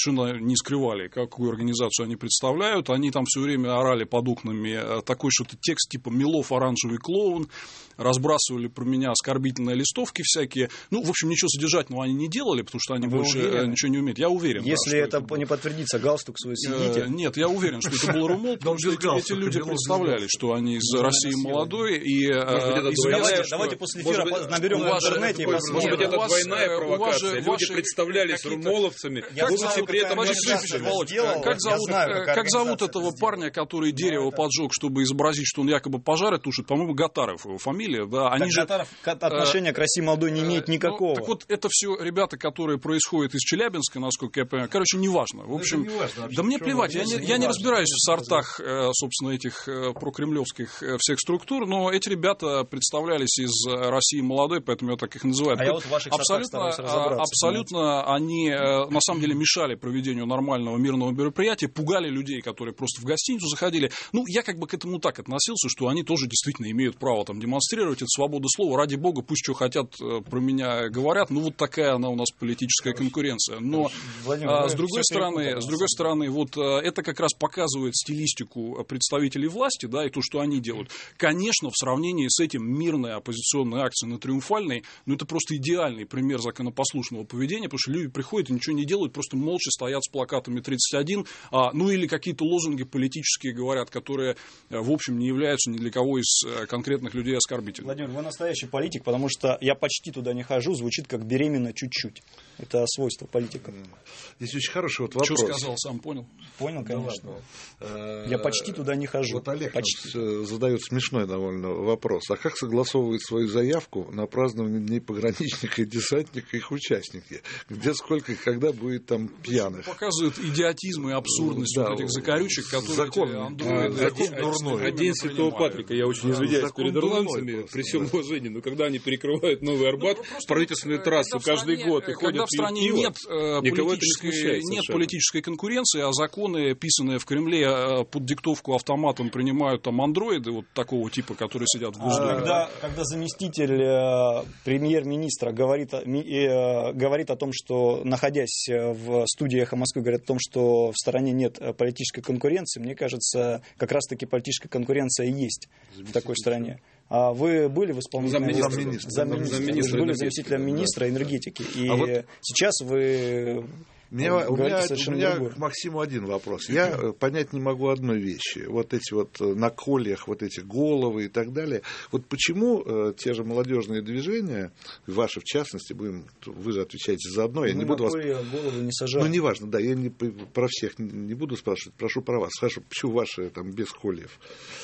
совершенно не скрывали, какую организацию они представляют. Они там все время орали под окнами такой что-то текст типа «Милов оранжевый клоун», разбрасывали про меня оскорбительные листовки всякие. Ну, в общем, ничего содержательного они не делали, потому что они больше ничего не не умеет. Я уверен. Если это не подтвердится, галстук свой съедите. Нет, я уверен, что это был румол, потому что эти люди представляли, что они из России молодой. И давайте после эфира наберем в интернете и посмотрим. Может быть, это двойная провокация. Люди представлялись румоловцами, будучи при этом... Как зовут этого парня, который дерево поджег, чтобы изобразить, что он якобы пожары тушит? По-моему, Гатаров его фамилия. Гатаров отношения к России молодой не имеет никакого. Так вот, это все ребята, которые происходят из Челябинска, насколько я понимаю. Короче, неважно. В общем, да мне плевать. Я не разбираюсь в сортах, собственно, этих прокремлевских всех структур, но эти ребята представлялись из России молодой, поэтому я так их называю. А я вот в ваших сортах стараюсь разобраться. Абсолютно они, на самом деле, мешали проведению нормального мирного мероприятия, пугали людей, которые просто в гостиницу заходили. Ну, я как бы к этому так относился, что они тоже действительно имеют право там демонстрировать эту свободу слова. Ради бога, пусть что хотят про меня говорят. Ну, вот такая она у нас политическая конкуренция. Но с другой стороны, вот это как раз показывает стилистику представителей власти, да, и то, что они делают. Конечно, в сравнении с этим мирная оппозиционная акция на Триумфальной, ну, это просто идеальный пример законопослушного поведения, потому что люди приходят и ничего не делают, просто молча стоят с плакатами 31, ну, или какие-то лозунги политические говорят, которые, в общем, не являются ни для кого из конкретных людей оскорбительными. Владимир, вы настоящий политик, потому что я почти туда не хожу, звучит как беременна чуть-чуть. Это свойство политика. Здесь очень хороший вот вопрос. Что сказал, сам понял? Понял, конечно. Я почти туда не хожу. Вот Олег задает смешной довольно вопрос. А как согласовывает свою заявку на празднование Дней пограничника и десантника их участники? Где, сколько и когда будет там пьяных? Показывает идиотизм и абсурдность вот этих закорючек, которые... Закон дурной. День Святого Патрика. Я очень извиняюсь перед ирландцами, при всем уважении, но когда они перекрывают Новый Арбат, правительственную трассу каждый год и ходят в стране нет политической конкуренции, а законы, писанные в Кремле под диктовку автоматом, принимают там андроиды вот такого типа, которые сидят в Госдуме. Когда заместитель премьер-министра говорит о том, что, находясь в студии «Эхо Москвы», говорит о том, что в стране нет политической конкуренции, мне кажется, как раз-таки политическая конкуренция есть в такой стране. А вы были в исполнительном замминистра. Вы были заместителем министра энергетики. И сейчас вы... У меня к Максиму один вопрос. Я понять не могу одной вещи. Вот эти вот на кольях, вот эти головы и так далее. Вот почему те же молодежные движения, ваши в частности, вы же отвечаете за одно, я не буду вас... головы не сажаем. Ну, неважно, да, я про всех не буду спрашивать, прошу про вас. Хорошо, почему ваши там без кольев?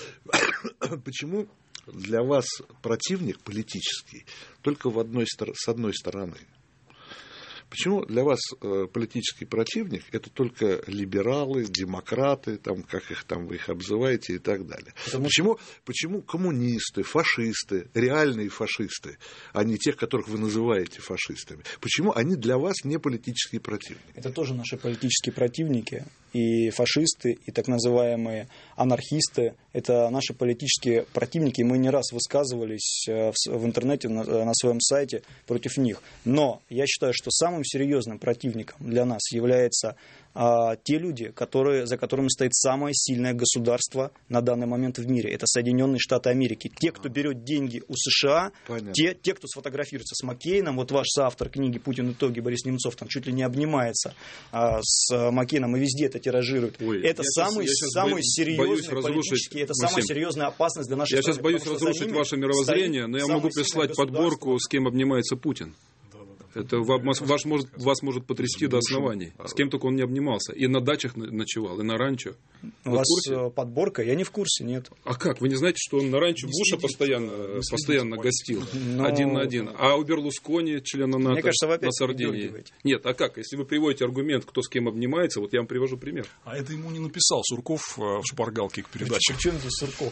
Почему для вас противник политический только с одной стороны? Почему для вас политический противник – это только либералы, демократы, там, как их там вы их обзываете и так далее? Почему коммунисты, фашисты, реальные фашисты, а не тех, которых вы называете фашистами? Почему они для вас не политические противники? Это тоже наши политические противники. И фашисты, и так называемые анархисты – это наши политические противники. Мы не раз высказывались в интернете, на своем сайте против них. Но я считаю, что самым серьезным противником для нас являются те люди, за которыми стоит самое сильное государство на данный момент в мире. Это Соединенные Штаты Америки. Те, кто берет деньги у США, те, кто сфотографируется с Маккейном, вот ваш соавтор книги «Путин. Итоги» Борис Немцов там чуть ли не обнимается с Маккейном и везде это тиражирует. Это самый серьезный политический, это самая серьезная опасность для нашей страны. Я сейчас боюсь разрушить ваше мировоззрение, но я могу прислать подборку, с кем обнимается Путин. Это вас может потрясти до оснований. С кем только он не обнимался. И на дачах ночевал, и на ранчо. У вас подборка? Я не в курсе, нет. А как? Вы не знаете, что он на ранчо Буша постоянно гостил? Один на один. А у Берлускони, члена НАТО, мне кажется, вы опять на Сардинии? Нет, а как? Если вы приводите аргумент, кто с кем обнимается, вот я вам привожу пример. А это ему не написал Сурков в шпаргалке к передаче. Причем здесь Сурков?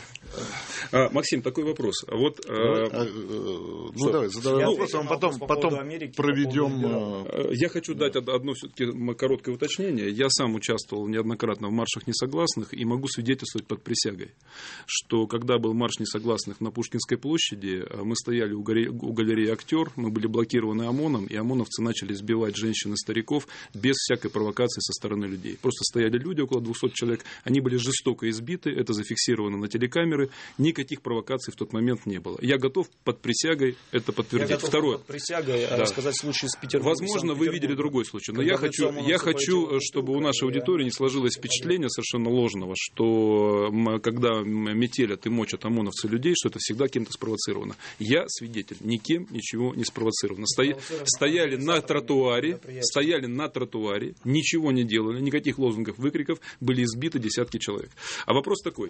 Максим, такой вопрос. Давай, задавай вопрос, а потом проведем... Я хочу дать одно все-таки короткое уточнение. Я сам участвовал неоднократно в маршах несогласных и могу свидетельствовать под присягой, что когда был марш несогласных на Пушкинской площади, мы стояли у галереи «Актер», мы были блокированы ОМОНом, и ОМОНовцы начали избивать женщин и стариков без всякой провокации со стороны людей. Просто стояли люди, около 200 человек, они были жестоко избиты, это зафиксировано на телекамеры, никаких провокаций в тот момент не было. Я готов под присягой это подтвердить. Я готов Второе. под присягой рассказать случай с Петербургом. Возможно, вы видели другой случай, но я хочу, чтобы у нашей аудитории не сложилось впечатление совершенно ложного, что когда метелят и мочат ОМОНовцы людей, что это всегда кем-то спровоцировано. Я свидетель, никем ничего не спровоцировано. Стояли на тротуаре, ничего не делали, никаких лозунгов, выкриков, были избиты десятки человек. А вопрос такой.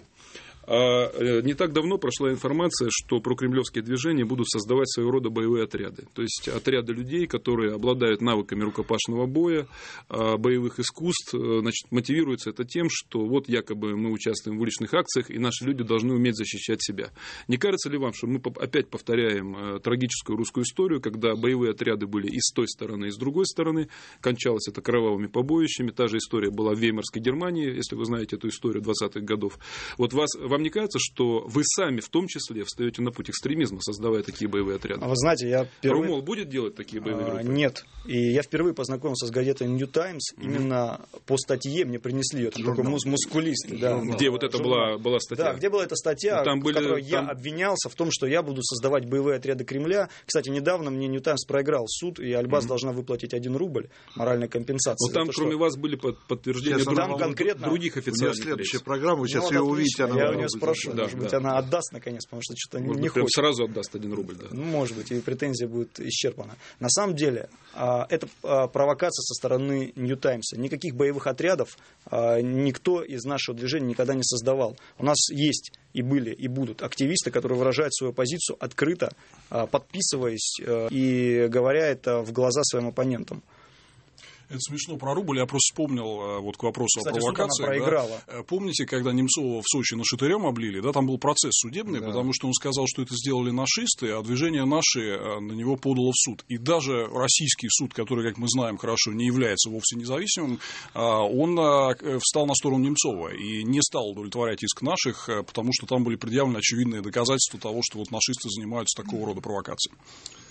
Не так давно прошла информация, что прокремлевские движения будут создавать своего рода боевые отряды. То есть отряды людей, которые обладают навыками рукопашного боя, боевых искусств. Значит, мотивируется это тем, что вот якобы мы участвуем в уличных акциях, и наши люди должны уметь защищать себя. Не кажется ли вам, что мы опять повторяем трагическую русскую историю, когда боевые отряды были и с той стороны, и с другой стороны, кончалось это кровавыми побоищами. Та же история была в Веймарской Германии, если вы знаете эту историю 20-х годов. Вот вам не кажется, что вы сами в том числе встаете на путь экстремизма, создавая такие боевые отряды? Вы знаете, я впервые... Румол будет делать такие боевые группы? Нет. И я впервые познакомился с газетой New Times. Именно по статье мне принесли это такой мускулист. Да, где вот это была статья? Да, где была эта статья, в которой я обвинялся в том, что я буду создавать боевые отряды Кремля. Кстати, недавно мне New Times проиграл суд, и Альбас должна выплатить 1 рубль моральной компенсации. Но там, кроме вас, были подтверждения других официальных. У нее следующая программа, вы сейчас ее увидите. Я у нее спрошу, может быть, она отдаст наконец, потому что что-то не хочет. Сразу отдаст 1 рубль. Да. Может быть, и претензия будет исчерпана. На самом деле, это провокация со стороны New Times. Никаких боевых отрядов никто из нашего движения никогда не создавал. У нас есть и были, и будут активисты, которые выражают свою позицию открыто, подписываясь и говоря это в глаза своим оппонентам. Это смешно про рубль. Я просто вспомнил вот к вопросу, кстати, о провокации. Она проиграла. Да. Помните, когда Немцова в Сочи нашатырем облили? Да, там был процесс судебный, потому что он сказал, что это сделали нашисты, а движение «Наши» на него подало в суд. И даже российский суд, который, как мы знаем хорошо, не является вовсе независимым, он встал на сторону Немцова и не стал удовлетворять иск наших, потому что там были предъявлены очевидные доказательства того, что вот нашисты занимаются такого рода провокацией.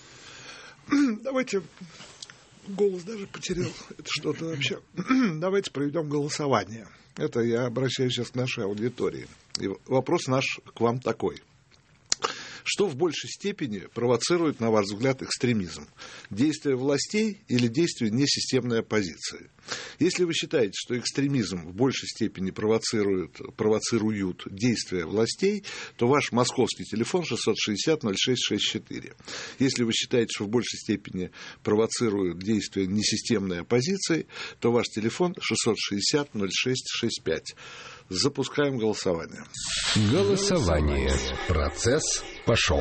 Давайте... Голос даже потерял. Это что-то вообще. Давайте проведем голосование. Это я обращаюсь сейчас к нашей аудитории. И вопрос наш к вам такой. Что в большей степени провоцирует, на ваш взгляд, экстремизм? Действия властей или действия несистемной оппозиции? Если вы считаете, что экстремизм в большей степени провоцируют действия властей, то ваш московский телефон 660-06-64. Если вы считаете, что в большей степени провоцируют действия несистемной оппозиции, то ваш телефон 660-06-65. Запускаем голосование. Голосование. Процесс пошел.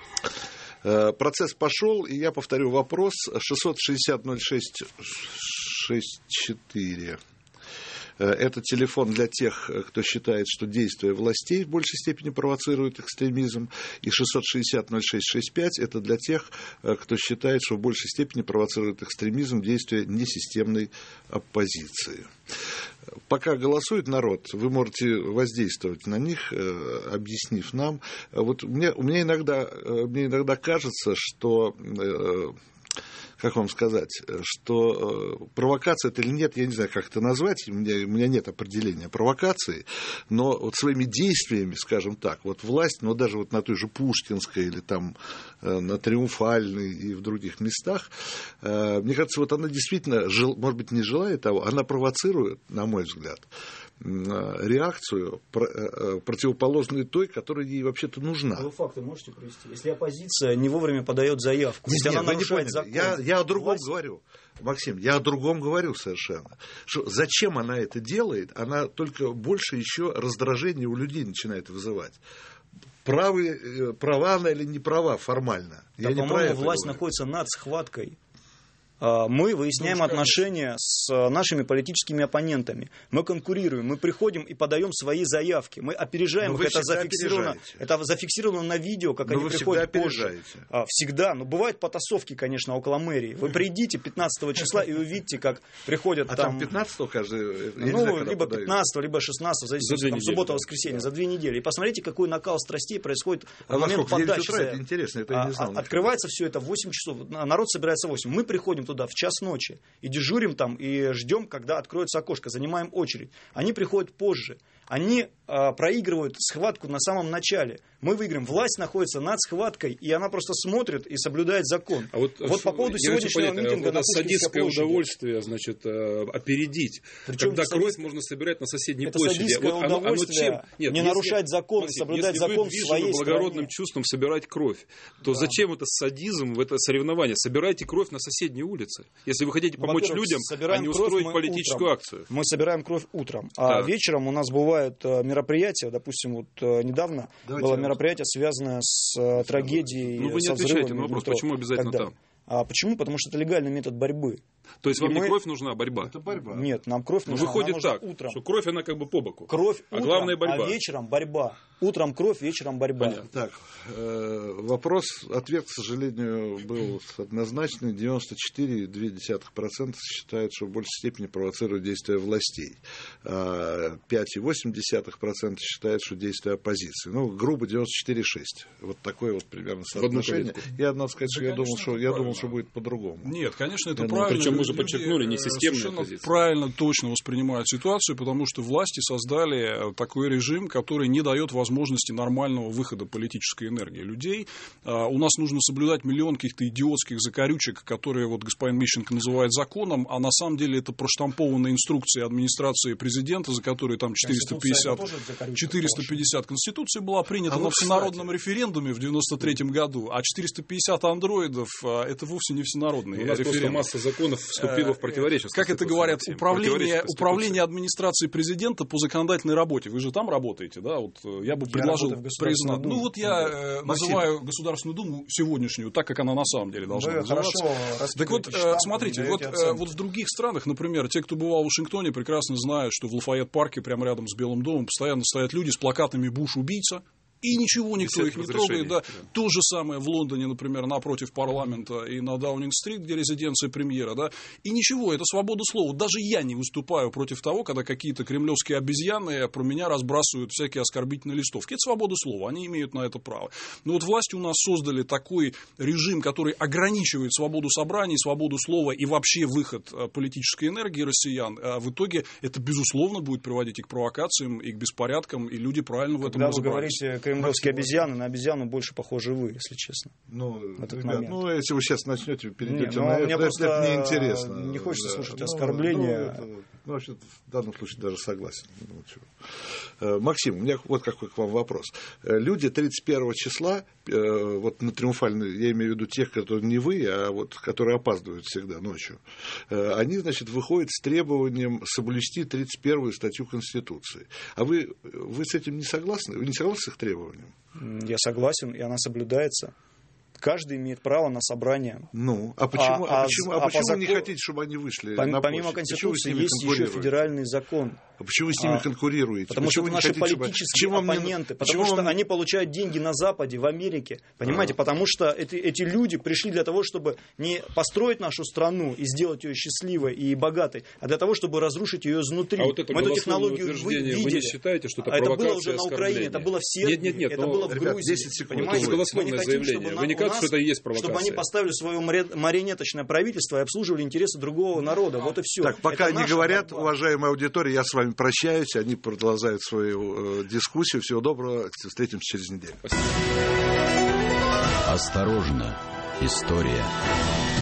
Процесс пошел, и я повторю вопрос. 660-06-64. Это телефон для тех, кто считает, что действия властей в большей степени провоцируют экстремизм. И 660-06-65 это для тех, кто считает, что в большей степени провоцирует экстремизм действия несистемной оппозиции. Пока голосует народ, вы можете воздействовать на них, объяснив нам. Вот мне иногда кажется, что... Как вам сказать, что провокация это или нет, я не знаю, как это назвать, у меня нет определения провокации, но вот своими действиями, скажем так, вот власть, но даже вот на той же Пушкинской или там на Триумфальной и в других местах, мне кажется, вот она действительно, может быть, не желает того, она провоцирует, на мой взгляд, реакцию, противоположную той, которая ей вообще-то нужна. Вы факты можете привести? Если оппозиция не вовремя подает заявку, если она нарушает закон... Я о другом говорю, Максим, я о другом говорю совершенно. Что, зачем она это делает? Она только больше еще раздражения у людей начинает вызывать. Права она или не права формально? Да, по-моему, власть находится над схваткой Мы выясняем отношения с нашими политическими оппонентами. Мы конкурируем, мы приходим и подаем свои заявки. Мы опережаем, это зафиксировано на видео, как они приходят позже. Всегда. Но бывают потасовки, конечно, около мэрии. Вы придите 15 числа и увидите, как приходят там 15-го каждый? Либо 15-го, либо 16-го, в зависимости от суббота-воскресенье, за 2 недели. И посмотрите, какой накал страстей происходит в момент подачи. Это интересно, это я не знал. Открывается все это в 8 часов. Народ собирается в 8. Мы приходим туда в час ночи и дежурим там, и ждем, когда откроется окошко, занимаем очередь. Они приходят позже. Они проигрывают схватку на самом начале. Мы выиграем. Власть находится над схваткой, и она просто смотрит и соблюдает закон. Вот по поводу сегодняшнего митинга на садистское удовольствие, значит, опередить. Когда кровь можно собирать на соседней площади. Это садистское удовольствие не нарушать закон, соблюдать закон в своей стране. Если вы благородным чувством собирать кровь, то зачем это садизм в это соревнование? Собирайте кровь на соседней улице. Если вы хотите помочь людям, а не устроить политическую акцию. Мы собираем кровь утром, а вечером у нас бывает мероприятия, допустим, вот недавно было мероприятие, связанное с трагедией. Вы не отвечаете на вопрос, почему обязательно там? Почему? Потому что это легальный метод борьбы. То есть вам не кровь нужна, а борьба? Это борьба. Нет, нам кровь нужна. Выходит так, утром. Что кровь, она как бы по боку. Кровь а утром, главное борьба. А вечером борьба. Утром кровь, вечером борьба. Понятно. Так, ответ, к сожалению, был однозначный. 94,2% считают, что в большей степени провоцируют действия властей. 5,8% считают, что действия оппозиции. Грубо 94,6%. Вот такое вот примерно соотношение. Я надо сказать, что я думал, что будет по-другому. Нет, конечно, это правильно. Причем мы же подчеркнули, не системная позиция. Правильно, точно воспринимают ситуацию, потому что власти создали такой режим, который не дает возможности нормального выхода политической энергии людей. У нас нужно соблюдать миллион каких-то идиотских закорючек, которые вот господин Мищенко называет законом, а на самом деле это проштампованные инструкции администрации президента, за которые там 450 Конституция была принята на всенародном референдуме в 93-м году, а 450 андроидов это вовсе не всенародный референдум. Масса законов вступила в противоречие. Как это говорят, управление администрации президента по законодательной работе. Вы же там работаете, да? Вот я бы предложил признать. Я называю Государственную Думу сегодняшнюю, так как она на самом деле должна называться. Так вот, смотрите, вот в других странах, например, те, кто бывал в Вашингтоне, прекрасно знают, что в Лафайет-парке, прямо рядом с Белым домом, постоянно стоят люди с плакатами «Буш убийца». И ничего, никто их не трогает. Да. То же самое в Лондоне, например, напротив парламента и на Даунинг-стрит, где резиденция премьера. Да. И ничего, это свобода слова. Даже я не выступаю против того, когда какие-то кремлевские обезьяны про меня разбрасывают всякие оскорбительные листовки. Это свобода слова, они имеют на это право. Но вот власти у нас создали такой режим, который ограничивает свободу собраний, свободу слова и вообще выход политической энергии россиян. А в итоге это, безусловно, будет приводить и к провокациям, и к беспорядкам, и люди правильно в этом разобрались. Кремлевские обезьяны, на обезьяну больше похожи вы, если честно. Ребят, если вы сейчас начнете, перейдете на это, это неинтересно. Не хочется слушать оскорбления. Вообще, в данном случае даже согласен. Максим, у меня вот какой к вам вопрос. Люди 31 числа, вот на Триумфальной, я имею в виду тех, которые не вы, а вот которые опаздывают всегда ночью, они, значит, выходят с требованием соблюсти 31-ю статью Конституции. А вы с этим не согласны? Вы не согласны с их требованием? Я согласен, и она соблюдается. Каждый имеет право на собрание. Почему вы не хотите, чтобы они вышли на площадь? Помимо Конституции есть еще федеральный закон. А почему вы с ними конкурируете? Потому что это наши политические оппоненты. Потому что они получают деньги на Западе, в Америке. Понимаете? Потому что эти люди пришли для того, чтобы не построить нашу страну и сделать ее счастливой и богатой, а для того, чтобы разрушить ее изнутри. Мы эту технологию видели. Вы не считаете, что это провокация? Это было уже на Украине, это было в Сербии, это было в Грузии. 10 секунд. Это голословное заявление. Вы не как, что это и есть провокация. Чтобы они поставили свое марионеточное правительство и обслуживали интересы другого народа. Вот и все. Так, пока они говорят, уважаемая аудитория, я с вами прощаюсь. Они продолжают свою дискуссию. Всего доброго. Встретимся через неделю. Осторожно, история.